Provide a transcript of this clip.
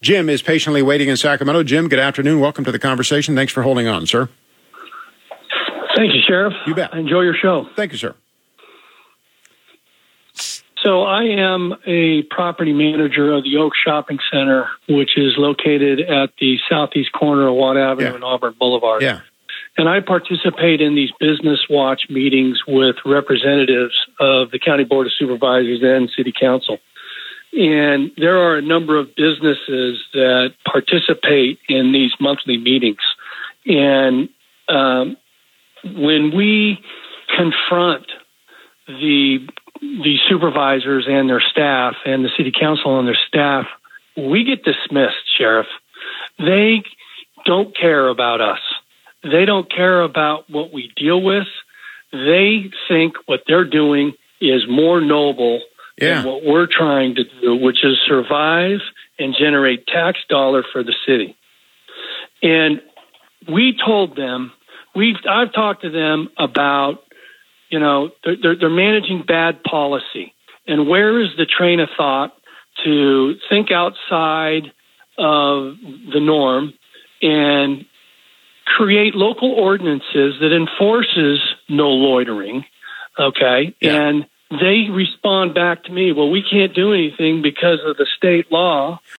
Jim is patiently waiting in Sacramento. Jim, good afternoon. Welcome to the conversation. Thanks for holding on, sir. Thank you, Sheriff. You bet. I enjoy your show. Thank you, sir. So I am a property manager of the Oak Shopping Center, which is located at the southeast corner of Watt Avenue and Auburn Boulevard. Yeah. And I participate in these business watch meetings with representatives of the County Board of Supervisors and City Council. And there are a number of businesses that participate in these monthly meetings. And when we confront the supervisors and their staff and the City Council and their staff, we get dismissed, Sheriff. They don't care about us. They don't care about what we deal with. They think what they're doing is more noble than what we're trying to do, which is survive and generate tax dollar for the city. And we told them, I've talked to them about, they're managing bad policy. And where is the train of thought to think outside of the norm and create local ordinances that enforces no loitering, okay? Yeah. And they respond back to me, well, we can't do anything because of the state law.